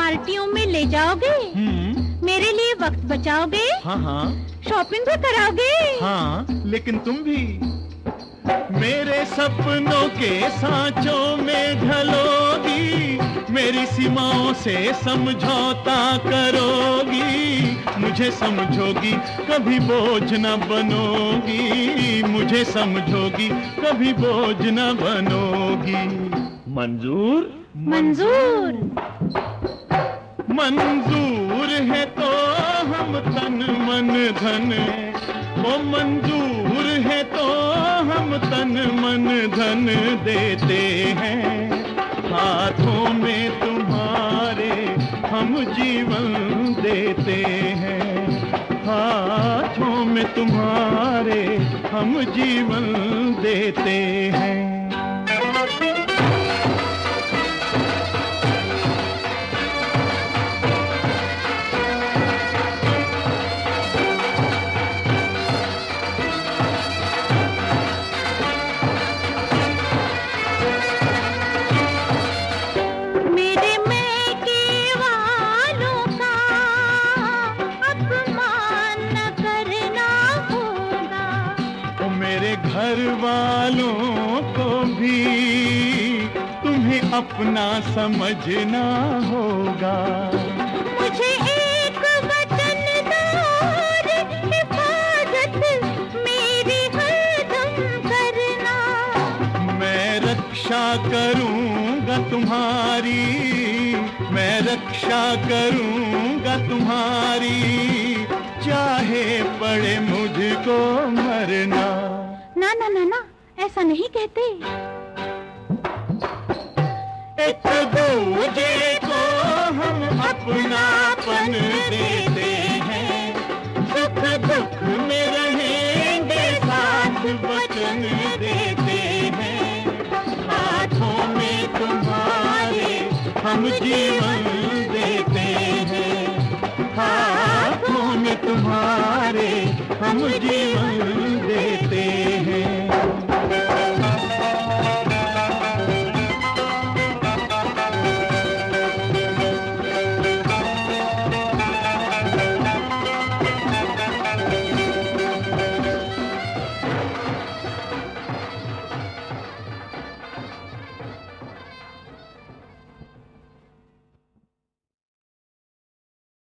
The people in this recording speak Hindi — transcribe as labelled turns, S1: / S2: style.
S1: पार्टियों में ले जाओगे? मेरे लिए वक्त बचाओगे?
S2: हाँ हाँ।
S1: शॉपिंग भी कराओगे?
S2: हाँ, लेकिन तुम भी मेरे सपनों के सांचों में ढलोगी, मेरी सीमाओं से समझौता करोगी, मुझे समझोगी कभी बोझ न बनोगी, मुझे समझोगी कभी बोझ न बनोगी। मंजूर?
S1: मंजूर।
S2: मंजूर है तो हम तन मन धन, वो मंजूर है तो हम तन मन धन देते हैं, हाथों में तुम्हारे हम जीवन देते हैं, हाथों में तुम्हारे हम जीवन देते हैं। घर वालों को भी तुम्हें अपना समझना होगा।
S1: मुझे एक वचन दो और हिफाजत मेरी हरदम करना।
S2: मैं रक्षा करूंगा तुम्हारी, मैं रक्षा करूंगा तुम्हारी, चाहे पड़े मुझको मरना।
S1: ना ना ना ना, ऐसा नहीं कहते।
S2: एक दूजे को हम अपनापन देते हैं, सुख दुख में रहेंगे साथ वचन देते हैं, हाथों में तुम्हारे हम जीवन देते हैं, हाथों में तुम्हारे हम जीवन देते हैं।